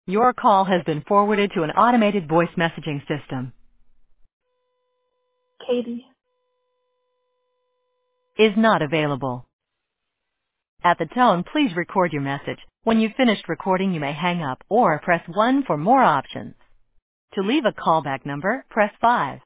Your call has been forwarded to an automated voice messaging system. Katie. Is not available. At the tone, please record your message. When you've finished recording, you may hang up or press 1 for more options. To leave a callback number, press 5.